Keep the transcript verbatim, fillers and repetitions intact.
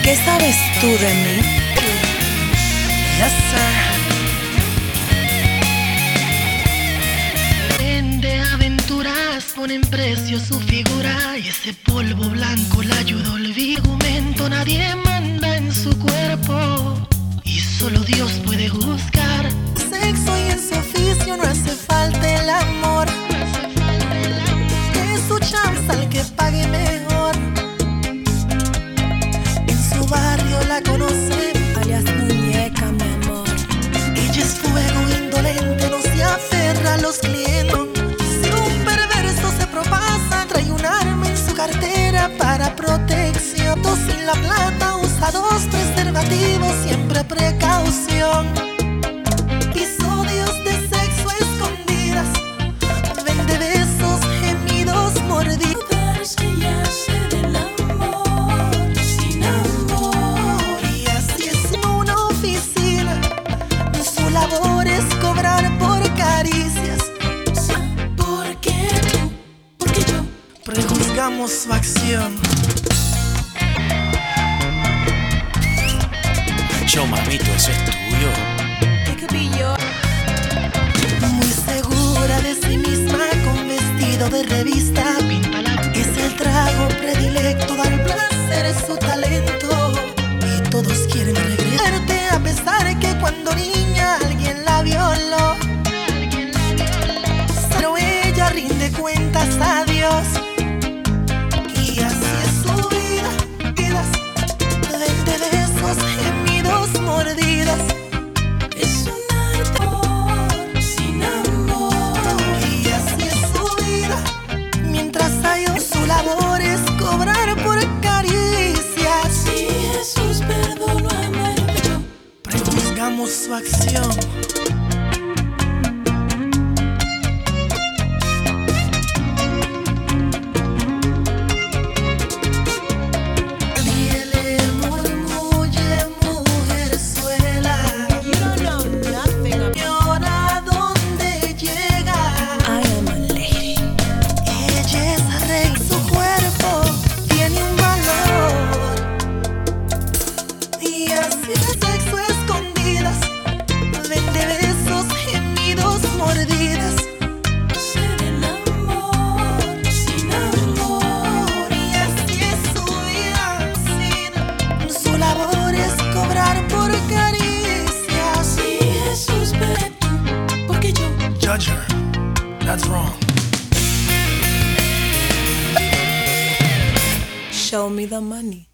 ¿Qué sabes tú de mí? Yes, sir. Vende aventuras, pone en precio su figura y ese polvo blanco la ayuda a olvidar. Argumento, nadie manda en su cuerpo y solo Dios puede juzgar. Sexo y en su oficio no hace falta el amor. Es su chance al que pague mejor. En su barrio la conoce, Alias muñeca, mi amor. ella es fuego indolente, no se aferra a los clientes. Si un perverso se propasa, trae un arma en su cartera para protección. Sin la plata usa dos preservativos, siempre precaución. Episodios de sexo escondidas, vende besos, gemidos, mordidos. Ella hace del amor sin amor. Y así es en una oficina, su labor es cobrar por caricias. ¿Por qué tú? Porque yo Prejuzgamos su acción. Yo, mamito, eso es tuyo. It could be your. Muy segura de sí misma, con vestido de revista. Pinta la Es el trago predilecto, dar placer es su talento. Y todos quieren regresarte a pesar que cuando niña alguien la violó. Pero ella rinde cuentas a Dios. Y así es su vida, vidas, vende besos, gemidos, mordidas. es un amor sin amor. Y así es su vida, mientras hay su labor es cobrar por caricias. Si Jesús perdonó a María, Prejuzgamos su acción. Y le murmulle, mujerzuela, You don't know nothing about. llora donde llega. I am a lady. Ella es rey, su cuerpo tiene un valor. Y así es sexo escondidas, vende besos, gemidos, mordidas. hace del amor sin amor. Y así es su vida, sin- su labor es cobrar por caricias. Si Jesús perdonó, porque yo Judge her. That's wrong. Show me the money.